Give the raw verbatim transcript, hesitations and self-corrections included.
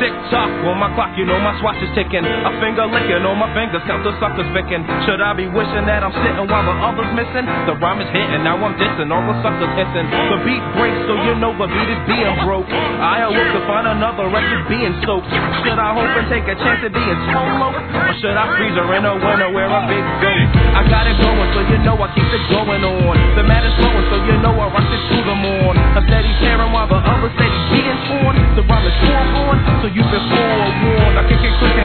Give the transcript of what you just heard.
Tick tock on my clock, you know my watch is ticking. A finger licking on my fingers, count the suckers picking. Should I be wishing that I'm sitting while the others missing? The rhyme is hitting, now I'm dissing, all the suckers hissing. The beat breaks, so you know the beat is being broke. I'll look to find another record being soaked. Should I hope and take a chance at being solo? Or should I freeze her in a winter wear a big goat? I got it going, so you know I keep it going on.